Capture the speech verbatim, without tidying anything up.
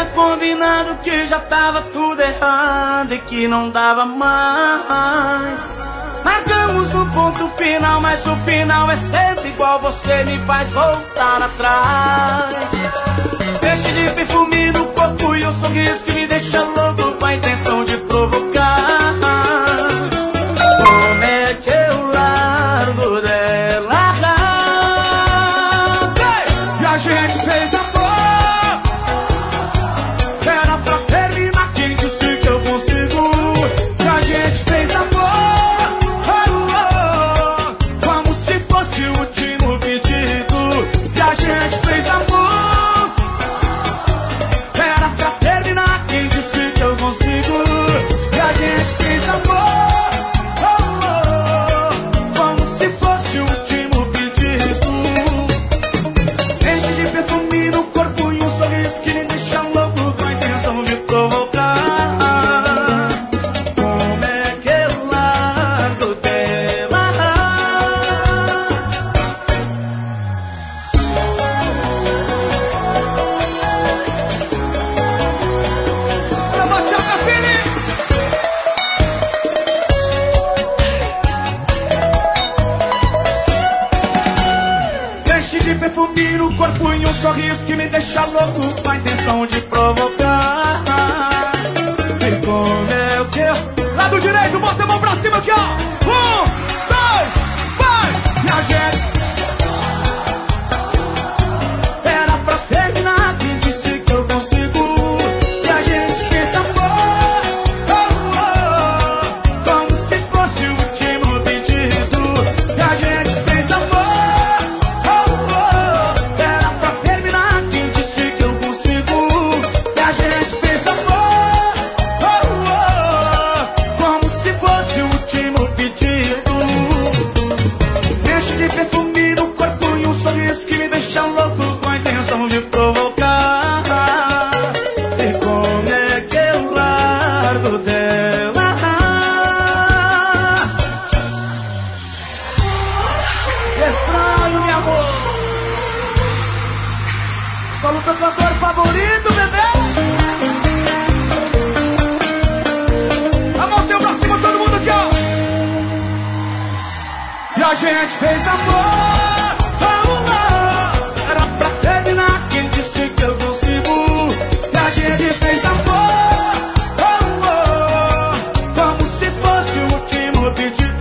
combinado que já tava tudo errado e que não dava mais. Marcamos um ponto final, mas o final é sempre igual. Você me faz voltar atrás. Deixe de perfume no corpo e um sorriso que me deixa louco com a intenção de provocar. Como é que eu largo dela? E a gente fez amor. Era pra terminar, quem disse que eu consigo? E a gente fez amor, oh, oh, como se fosse o último pedido. E a gente fez amor. Era pra terminar, quem disse que eu consigo? E a gente fez amor, oh, oh, como se fosse o último pedido. Enche de perfume no corpo e um sorriso que me deixa louco com a intenção de provocar. Como é que eu largo dela? Pra Matiaca Felipe! Enche de perfume no corpo e um sorriso que me deixa louco com a intenção de provocar. E como é que eu... Lado direito, bota a mão pra cima aqui, ó. Um, dois, vai! E a gente... Era pra terminar, quem disse que eu consigo? E a gente fez amor, oh, oh, como se fosse o último pedido. E a gente fez amor, oh, oh, era pra terminar, quem disse que eu consigo? E a gente fez amor, oh, oh, como se fosse o último pedido. Enche de perfume no corpo e um sorriso que me deixa louco com a intenção de provocar. E como é que eu largo dela? Estranho, meu amor. Só luta cantor favorito, bebê. A mãozinha pra cima, todo mundo aqui, ó. E a gente fez amor, oh, oh, era pra terminar, quem disse que eu consigo? E a gente fez amor, oh, oh, como se fosse o último pedido.